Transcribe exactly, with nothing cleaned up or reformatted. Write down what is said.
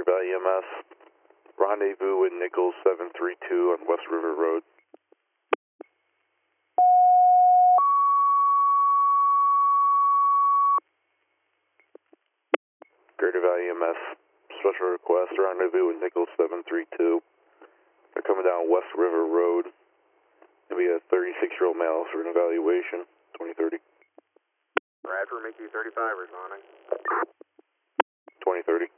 Valley E M S, rendezvous with Nichols seven three two on West River Road. Greater Valley E M S, special request, rendezvous with Nichols seven three two. They're coming down West River Road. There'll be a thirty-six-year-old male for an evaluation, twenty thirty. Bradford, Mickey thirty-five responding. twenty thirty.